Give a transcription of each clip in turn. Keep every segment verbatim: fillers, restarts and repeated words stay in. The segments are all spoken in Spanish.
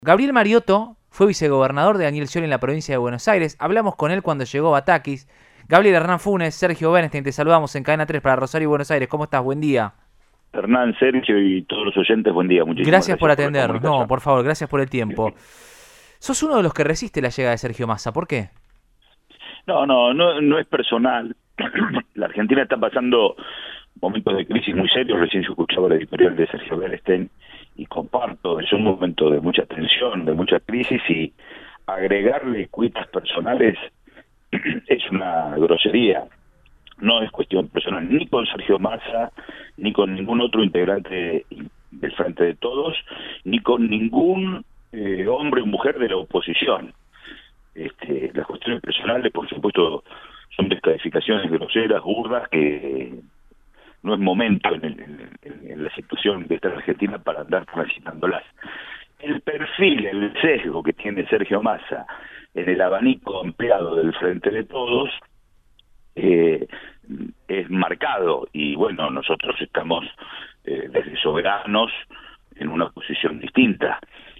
Gabriel Mariotto fue vicegobernador de Daniel Scioli en la provincia de Buenos Aires. Hablamos con él cuando llegó a Takis. Gabriel Hernán Funes, Sergio Bernstein, te saludamos en Cadena tres para Rosario y Buenos Aires. ¿Cómo estás? Buen día. Hernán, Sergio y todos los oyentes, buen día. Muchísimas Gracias gracias por por la atendernos. No, comunicación. por favor, gracias por el tiempo. Sos uno de los que resiste la llegada de Sergio Massa. ¿Por qué? No, no, no, no es personal. La Argentina está pasando momentos de crisis muy serios. Recién yo escuchaba la editorial de Sergio Bernstein y comparto. Es un momento de mucha tensión, de mucha crisis, y agregarle cuitas personales es una grosería. No es cuestión personal ni con Sergio Massa, ni con ningún otro integrante del Frente de Todos, ni con ningún eh, hombre o mujer de la oposición. Este, las cuestiones personales, por supuesto, son descalificaciones groseras, burdas, que no es momento en, el, en, en la situación que está en Argentina para andar transitándolas. El perfil, el sesgo que tiene Sergio Massa en el abanico ampliado del Frente de Todos eh, es marcado, y bueno, nosotros estamos eh, desde soberanos en una posición distinta.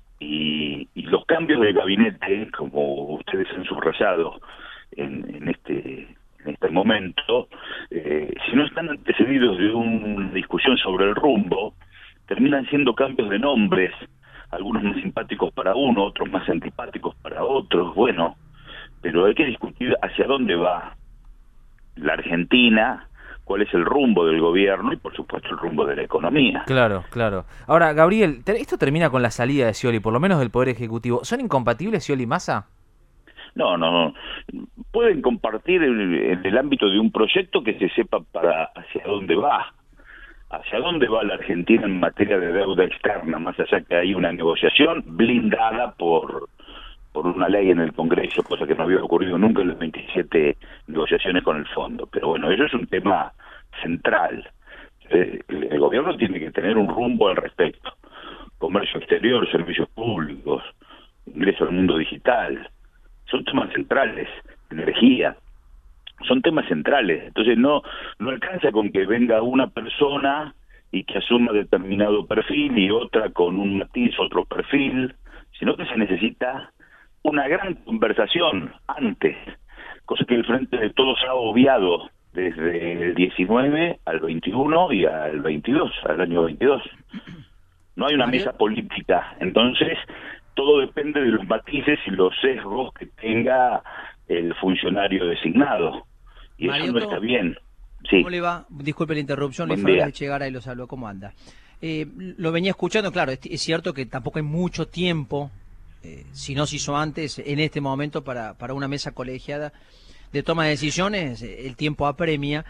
Y, y los cambios de gabinete, como ustedes han subrayado en, en este en este momento, eh, si no están antecedidos de una discusión sobre el rumbo, terminan siendo cambios de nombres, algunos más simpáticos para uno, otros más antipáticos para otros. Bueno, pero hay que discutir hacia dónde va la Argentina, cuál es el rumbo del gobierno y, por supuesto, el rumbo de la economía. Claro, claro. Ahora, Gabriel, esto termina con la salida de Scioli, por lo menos del Poder Ejecutivo. ¿Son incompatibles Scioli y Massa? No, no, no. Pueden compartir en, en el ámbito de un proyecto que se sepa para hacia dónde va. Hacia dónde va la Argentina en materia de deuda externa, más allá que hay una negociación blindada por por una ley en el Congreso, cosa que no había ocurrido nunca en las veintisiete negociaciones con el fondo. Pero bueno, eso es un tema central. Eh, el gobierno tiene que tener un rumbo al respecto. Comercio exterior, servicios públicos, ingreso al mundo digital, son temas centrales. Energía, son temas centrales. Entonces no no alcanza con que venga una persona y que asuma determinado perfil y otra con un matiz, otro perfil, sino que se necesita una gran conversación antes, cosa que el Frente de Todos ha obviado desde el diecinueve al veintiuno y al veintidós, al año veintidós. No hay una Mario, mesa política, entonces todo depende de los matices y los sesgos que tenga el funcionario designado, y eso no está Mariotto, bien. Sí, ¿cómo le va? Disculpe la interrupción, Luis buen Fernández día. de Chegara y lo saludo, ¿cómo anda? Eh, lo venía escuchando, claro, es, es cierto que tampoco hay mucho tiempo, eh, si no se hizo antes, en este momento para, para una mesa colegiada de toma de decisiones, eh, el tiempo apremia,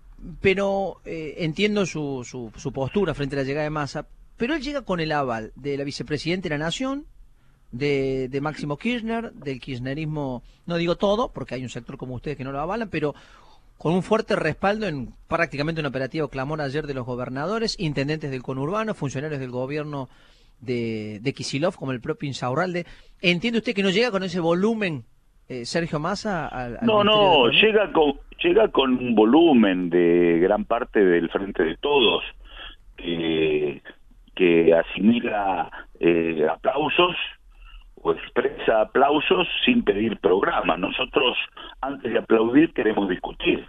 pero eh, entiendo su, su, su postura frente a la llegada de Massa, pero él llega con el aval de la vicepresidenta de la Nación, de, de Máximo Kirchner, del kirchnerismo, no digo todo, porque hay un sector como ustedes que no lo avalan, pero con un fuerte respaldo en prácticamente un operativo clamor ayer de los gobernadores, intendentes del conurbano, funcionarios del gobierno de, de Kicillof, como el propio Insaurralde. ¿Entiende usted que no llega con ese volumen eh, Sergio Massa al, al No, Ministerio de no, Economía? llega con llega con un volumen de gran parte del Frente de Todos, que, que asimila eh, aplausos o expresa aplausos sin pedir programa. Nosotros, antes de aplaudir, queremos discutir.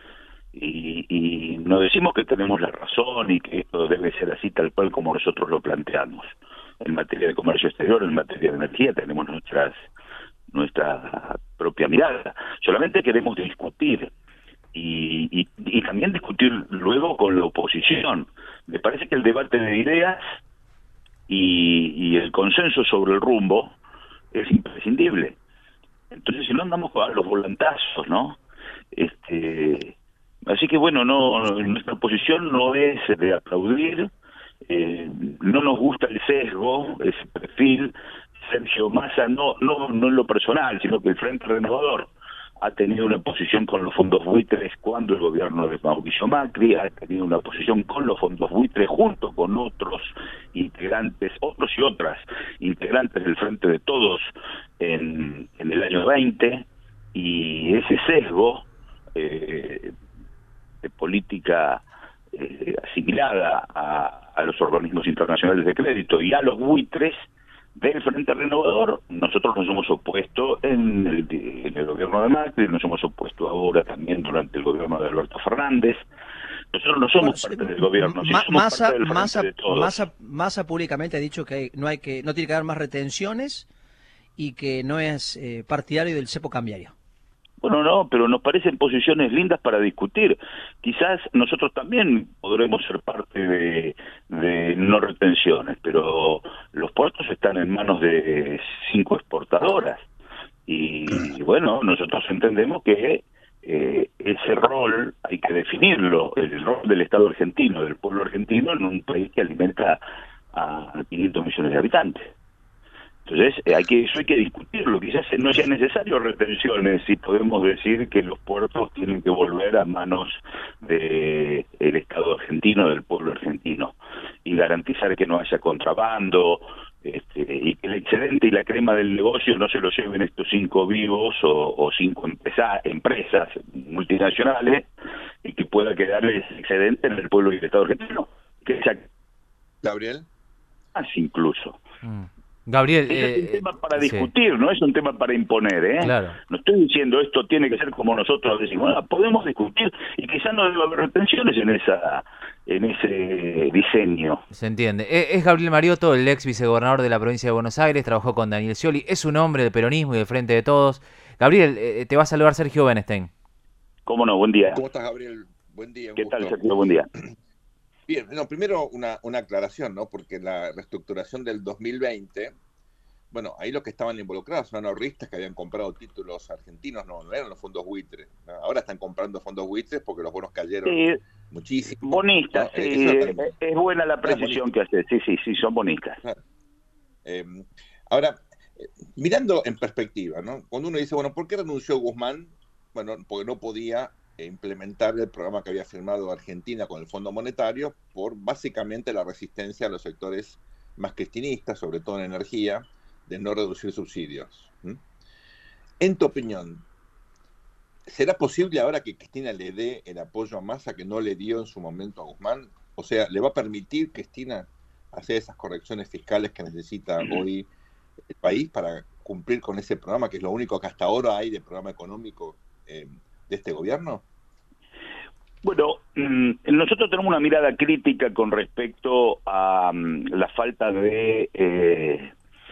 Y, y no decimos que tenemos la razón y que esto debe ser así tal cual como nosotros lo planteamos. En materia de comercio exterior, en materia de energía, tenemos nuestras nuestra propia mirada. Solamente queremos discutir y, y, y también discutir luego con la oposición. Me parece que el debate de ideas y, y el consenso sobre el rumbo es imprescindible. Entonces, si no, andamos a los volantazos, ¿no? Este, así que bueno, no, nuestra posición no es de aplaudir, eh, no nos gusta el sesgo, ese perfil. Sergio Massa, no, no, no en lo personal, sino que el Frente Renovador ha tenido una posición con los fondos buitres cuando el gobierno de Mauricio Macri, ha tenido una posición con los fondos buitres junto con otros integrantes, otros y otras integrantes del Frente de Todos en, en el año veinte, y ese sesgo eh, de política eh, asimilada a, a los organismos internacionales de crédito y a los buitres del Frente Renovador, nosotros nos hemos opuesto en el, en el gobierno de Macri, nos hemos opuesto ahora también durante el gobierno de Alberto Fernández. Nosotros no somos Bueno, parte del gobierno, sí Ma- somos Massa, parte del Frente Massa, de Todos. Massa, Massa públicamente ha dicho que hay- no hay que no tiene que haber más retenciones y que no es eh, partidario del cepo cambiario. Bueno, no, pero nos parecen posiciones lindas para discutir. Quizás nosotros también podremos ser parte de, de no retenciones, pero los puertos están en manos de cinco exportadoras. Y bueno, nosotros entendemos que eh, ese rol hay que definirlo, el rol del Estado argentino, del pueblo argentino en un país que alimenta a quinientos millones de habitantes. Entonces, eh, hay que, eso hay que discutirlo. Quizás no sea necesario retenciones si podemos decir que los puertos tienen que volver a manos del Estado argentino, del pueblo argentino, y garantizar que no haya contrabando, este, y que el excedente y la crema del negocio no se lo lleven estos cinco vivos o, o cinco empresa, empresas multinacionales, y que pueda quedar ese excedente en el pueblo y el Estado argentino. Que sea Gabriel. más incluso. Mm. Gabriel, Ese eh, es un tema para sí. discutir, no es un tema para imponer, ¿eh? Claro. No estoy diciendo esto tiene que ser como nosotros decimos, ah, podemos discutir y quizás no debe haber retenciones en esa en ese diseño. Se entiende. Eh, Es Gabriel Mariotto, el ex vicegobernador de la provincia de Buenos Aires, trabajó con Daniel Scioli, es un hombre del peronismo y del Frente de Todos. Gabriel, eh, te va a saludar Sergio Benestein. ¿Cómo no? Buen día. ¿Cómo estás, Gabriel? Buen día. Un ¿Qué gusto. tal, Sergio? Buen día. Bien, no, primero una, una aclaración, ¿no? Porque la reestructuración del dos mil veinte, bueno, ahí lo que estaban involucrados eran ahorristas que habían comprado títulos argentinos, no, no eran los fondos buitres, ¿no? Ahora están comprando fondos buitres porque los bonos cayeron Sí, muchísimo. bonistas, ¿no? sí, Eso es, es buena la precisión que haces, sí, sí, sí, son bonistas. Claro. Eh, ahora, eh, mirando en perspectiva, ¿no? Cuando uno dice, bueno, ¿por qué renunció Guzmán? Bueno, porque no podía eh, implementar el programa que había firmado Argentina con el Fondo Monetario por básicamente la resistencia a los sectores más cristinistas, sobre todo en energía, de no reducir subsidios. ¿Mm? En tu opinión, ¿será posible ahora que Cristina le dé el apoyo a Massa que no le dio en su momento a Guzmán? O sea, ¿le va a permitir Cristina hacer esas correcciones fiscales que necesita hoy el país para cumplir con ese programa, que es lo único que hasta ahora hay de programa económico eh, de este gobierno? Bueno, mmm, nosotros tenemos una mirada crítica con respecto a um, la falta de... Eh,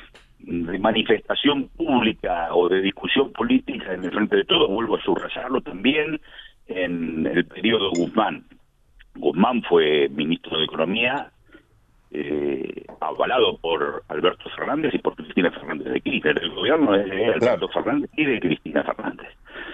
de manifestación pública o de discusión política en el Frente de Todos, vuelvo a subrayarlo también, en el periodo Guzmán. Guzmán fue ministro de Economía, eh, avalado por Alberto Fernández y por Cristina Fernández de Kirchner. El gobierno es de Alberto Fernández y de Cristina Fernández.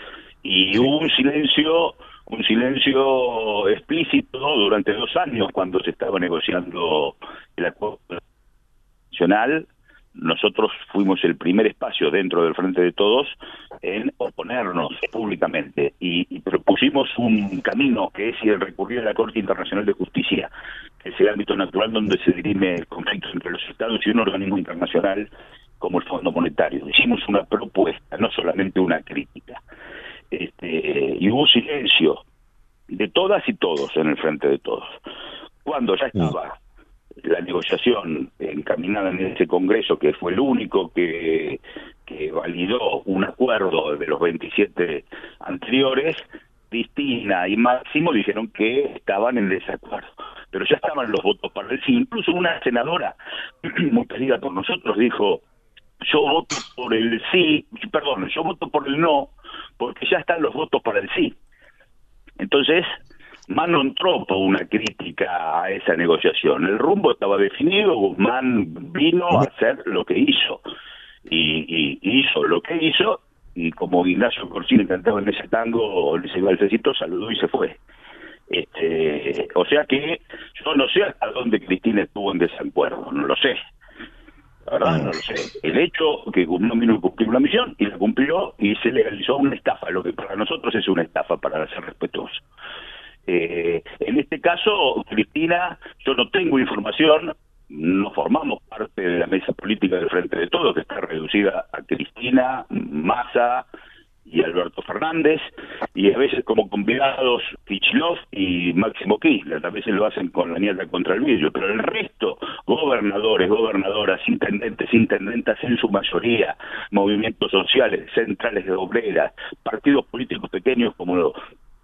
Y hubo un silencio, un silencio explícito durante dos años cuando se estaba negociando el acuerdo nacional. Nosotros fuimos el primer espacio dentro del Frente de Todos en oponernos públicamente y, y propusimos un camino que es el recurrir a la Corte Internacional de Justicia, que es el ámbito natural donde se dirime el conflicto entre los estados y un organismo internacional como el Fondo Monetario. Hicimos una propuesta, no solamente una crítica. Este, y hubo silencio de todas y todos en el Frente de Todos. Cuando ya estaba la negociación encaminada en ese Congreso, que fue el único que, que validó un acuerdo de los veintisiete anteriores, Cristina y Máximo dijeron que estaban en desacuerdo. Pero ya estaban los votos para el sí. Incluso una senadora, muy querida por nosotros, dijo, yo voto por el sí, perdón, yo voto por el no, porque ya están los votos para el sí. Entonces, más no entró por una crítica a esa negociación. El rumbo estaba definido, Guzmán vino a hacer lo que hizo. Y, y hizo lo que hizo, y como Ignacio Corsini cantaba en ese tango, en ese balsecito, saludó y se fue. Este, o sea que yo no sé hasta dónde Cristina estuvo en desacuerdo, no lo sé. La verdad no lo sé. El hecho que Guzmán vino a cumplir una misión y la cumplió y se legalizó una estafa, lo que para nosotros es una estafa, para ser respetuosos. Eh, en este caso, Cristina, yo no tengo información, no formamos parte de la mesa política del Frente de Todos, que está reducida a Cristina, Massa y Alberto Fernández, y a veces como convidados Kicillof y Máximo Kirchner, a veces lo hacen con la nieta contra el vidrio, pero el resto, gobernadores, gobernadoras, intendentes, intendentas en su mayoría, movimientos sociales, centrales de obreras, partidos políticos pequeños como los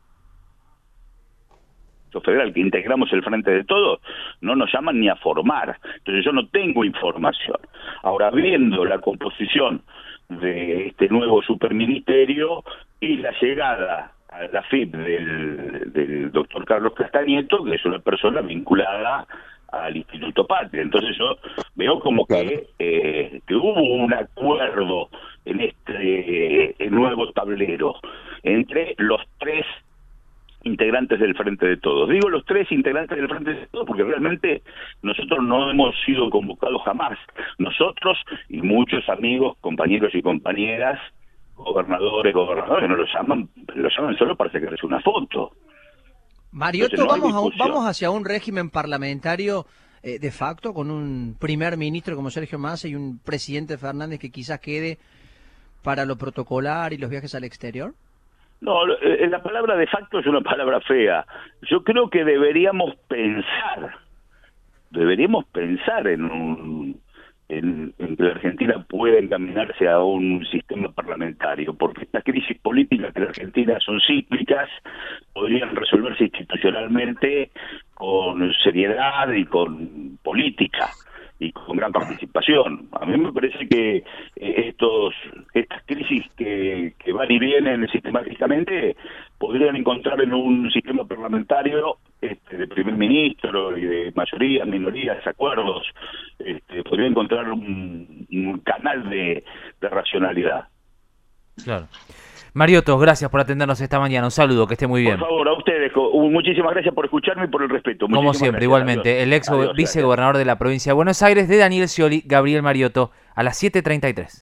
federal, que integramos el Frente de Todos, no nos llaman ni a formar. Entonces yo no tengo información. Ahora, viendo la composición de este nuevo superministerio y la llegada a la F I P del, del doctor Carlos Castañeto, que es una persona vinculada al Instituto Patria. Entonces yo veo como que, eh, que hubo un acuerdo en este eh, nuevo tablero entre los tres integrantes del Frente de Todos. Digo los tres integrantes del Frente de Todos porque realmente nosotros no hemos sido convocados jamás. Nosotros y muchos amigos, compañeros y compañeras, gobernadores, gobernadores, no lo llaman, lo llaman solo para sacarse una foto. Marioto, Entonces, no vamos, a un, vamos hacia un régimen parlamentario eh, de facto, con un primer ministro como Sergio Massa y un presidente Fernández que quizás quede para lo protocolar y los viajes al exterior. No, la palabra de facto es una palabra fea. Yo creo que deberíamos pensar, deberíamos pensar en, un, en, en que la Argentina pueda encaminarse a un sistema parlamentario, porque estas crisis políticas que la Argentina son cíclicas, podrían resolverse institucionalmente con seriedad y con política y con gran participación. A mí me parece que estos estas crisis que, que van y vienen sistemáticamente podrían encontrar en un sistema parlamentario este, de primer ministro y de mayorías, minorías, acuerdos, este, podrían encontrar un, un canal de, de racionalidad. Claro. Marioto, gracias por atendernos esta mañana. Un saludo, que esté muy bien. Por favor, a ustedes. Muchísimas gracias por escucharme y por el respeto. Como Muchísimas siempre, gracias. igualmente. Adiós. El ex Adiós, vicegobernador de la provincia de Buenos Aires, de Daniel Scioli, Gabriel Marioto, a las siete treinta y tres.